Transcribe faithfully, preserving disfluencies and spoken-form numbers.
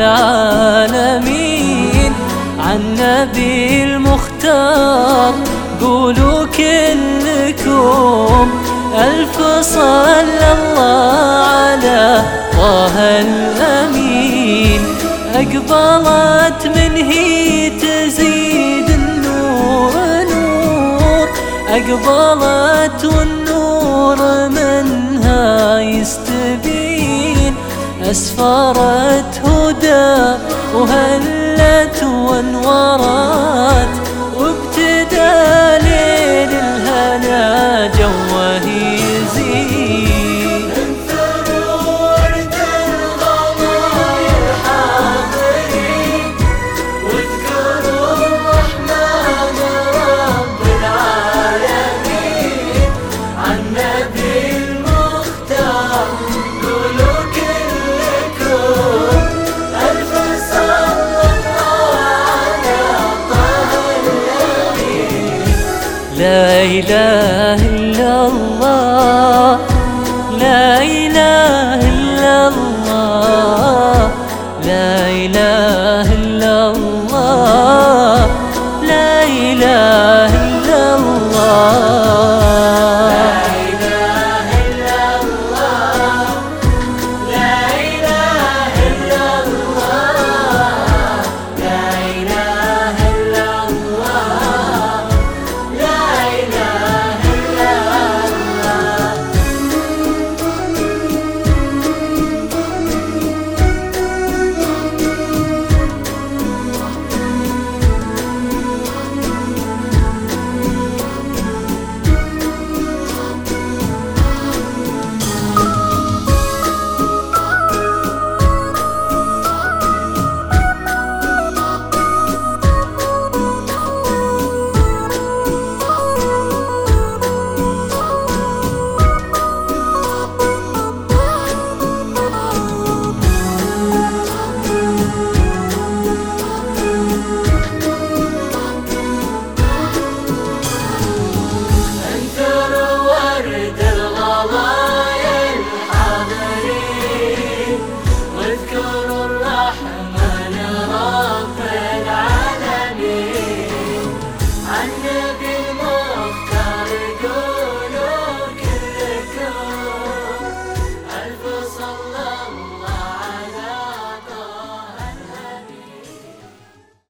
العالمين. عن نبي المختار قولوا كلكم ألف صلى الله على طه الأمين. أقبلت من هي تزيد النور نور، أقبلت والنور منها يستبين. أسفرت هدى وهلت وانورت، وابتدى ليل الهنا جوه يزين. انثر ورد الغضاير حاضرين، واذكروا الرحمن رب العالمين. عن نبي المختار قولوا كلكم ألف صلى الله على طه الأمين. لا إله إلا الله، لا إله إلا الله، لا إله إلا الله، لا إله إلا الله. عن نبي